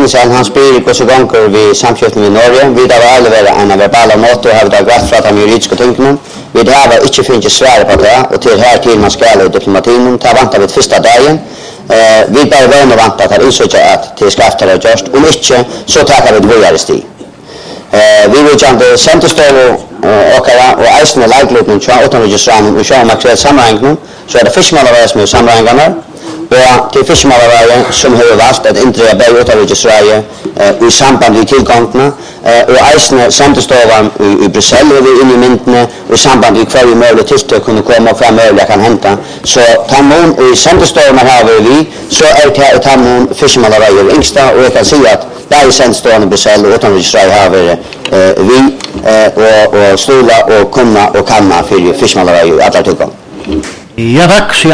Tinnesel, han spyr på så gånger vi samkjøtning i Norge. Vi har avleveret en verbal måte og har vi gått fra de juridiske tingene. Vi har ikke finnet svære på det, og til her til man skal i diplomatien. Det vantar vi første dagen. Vi bare vønner vant at det innsøker at til skrifter er gjørst. Om ikke, så takker vi det våre sti. Vi vil gjøre sentestøv og eisende leiklutten til utenriksramen og sjøen makrell sammenhengene, så det fiskmålere som er sammenhengene. Og til fiskmålere som har valgt at inndreie begge utenriksramen i samband med tilgångene, og eisende sentestøvene i Bruxelles er vi inne i myndene, og i samband med hver mulig tiltak kunne komme og hver mulig kan hente. Så tammen i sentestøvene har vi, så er tammen fiskmålere i yngste, og jeg kan si at der i sentestøvene i Bruxelles og utenriksramen har vi og stola og kunna og kanna for fiskmålere i alle tilgång. Ja, takk.